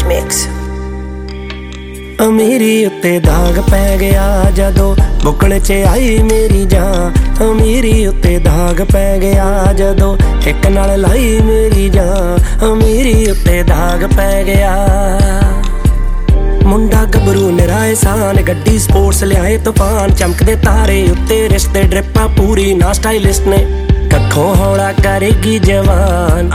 Mix। अमीरी उत्ते दाग पै गया जदों बुकल च आई मेरी जान। अमीरी उत्ते दाग पै गया जदों एक नाल लाई मेरी जान। अमीरी उत्ते दाग पै गया। मुंडा गबरू निरा एहसान, गड्डी स्पोर्ट्स लियाए तूफान। चमकदे तारे उत्ते रिश्ते ड्रिपां पूरी ना स्टाइलिस्ट ने, कखों हौला करेगी जवान।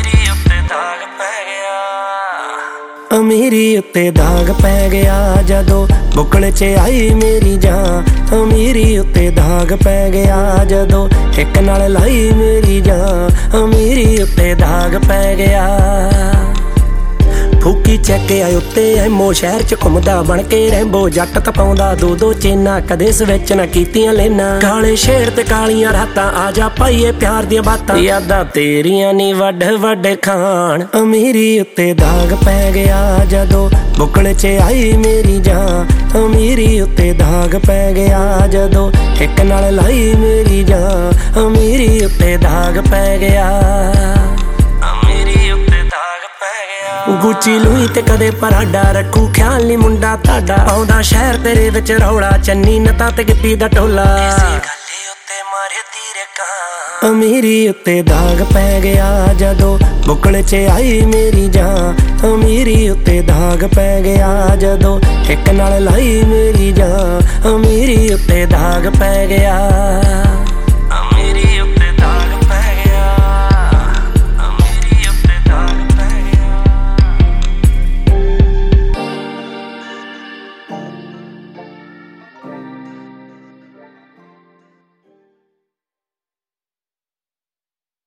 अमीरी उत्ते दाग पै गया जदों बुकल च आई मेरी जान। अमीरी उत्ते दाग पै गया जदों एक नाल लाई मेरी जान। अमीरी उत्ते दाग पै गया। फूकी चैक आए उत्ते एमो, शहर च घुमदा बन के रैंबो। जट तपाउंदा दो दो चेना, कदे स्विच ना कीतियां लेना। काले शेर ते कालियां रातां, आजा पाईए प्यार दियां बातां। यादां तेरियां नी वड वड खान। अमीरी उत्ते दाग पै गया जदों बुकल च आई मेरी जान। अमीरी उत्ते दाग पै गया जदों एक नाल लाई मेरी जान। अमीरी उत्ते दाग पै गया। गुची लुई ते कदे पराडा, रखू ख्याल नी मुंडा ताडा। आउंदा शहर तेरे विच रौला, चन्नी नता ते गिप्पी दा टोला। अमीरी उत्ते दाग पै गया जदों बुकल च आई मेरी जान। अमीरी उत्ते दाग पै गया जदों एक नाल लाई मेरी जान। अमीरी उत्ते दाग पै गया।